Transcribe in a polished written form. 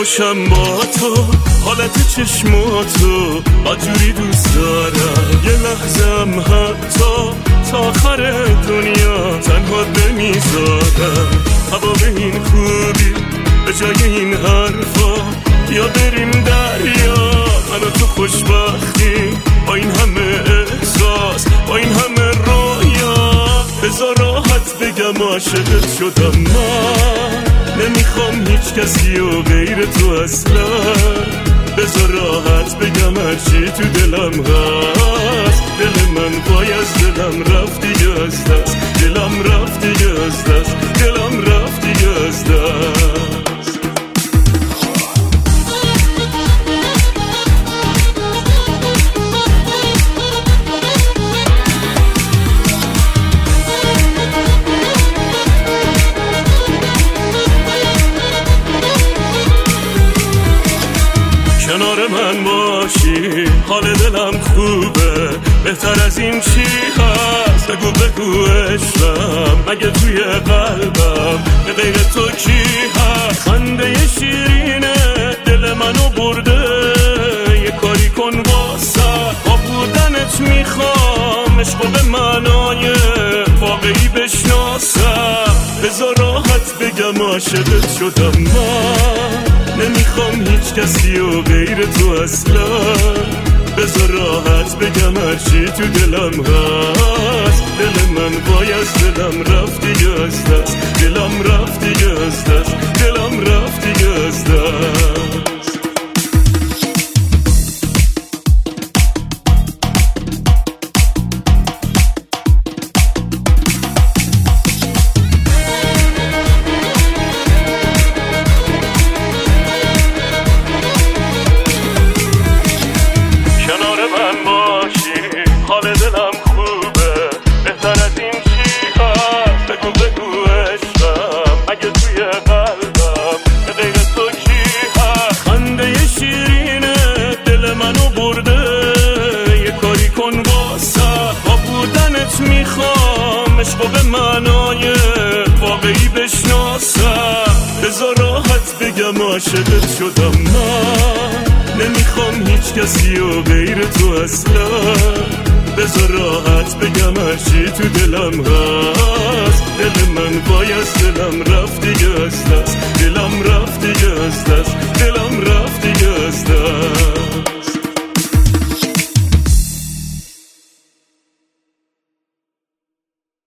خوشم با تو، حالت چشماتو آجوری دوست دارم. یه لحظم حتی تا آخر دنیا تنها نمیذارم. هوا به این خوبی به جای این حرفا یا بریم دریا، من و تو خوشبختی با این همه احساس، با این همه رویا. بذار راحت بگم عاشقت شدم من، نمیخوام هیچ کسی و غیر تو اصلا. بذار راحت بگم هرچی تو دلم هست. دل من وای از دلم رفت دیگه از دست، دلم رفت دیگه از دست، دلم رفت دیگه از دست. کنار من باشی حال دلم خوبه، بهتر از این چی هست؟ بگو عشقم، مگه توی قلبم به غیر تو کی هست؟ خنده شیرینه دل منو برده، یه کاری کن واسه با بودنت میخوام عشقو به معنای واقعی بشناسم. بذار راحت بگم عاشقت شدم من، نمیخوام هیچ کسی و غیر تو اصلا. بذار راحت بگم هرچی تو دلم هست. دل من وای از دلم رفت دیگه از دست، دلم رفت دیگه از دست، دلم رفت دیگه از دست. حال دلم خوبه، بهتر از این چی هست؟ بگو عشقم، مگه توی قلبم به غیر تو کی هست؟ خنده شیرینه دل منو برده، یه کاری کن واسه با بودنت میخوام عشقو به معنای واقعی بشناسم. بذار راحت بگم عاشقت شدم من، نمیخوام هیچ کسی و غیر تو اصلا. بذار راحت بگم هرچی تو دلم هست. دل من وای از دلم رفت دیگه از دست، دلم رفت دیگه از دست، دلم رفت دیگه از دست.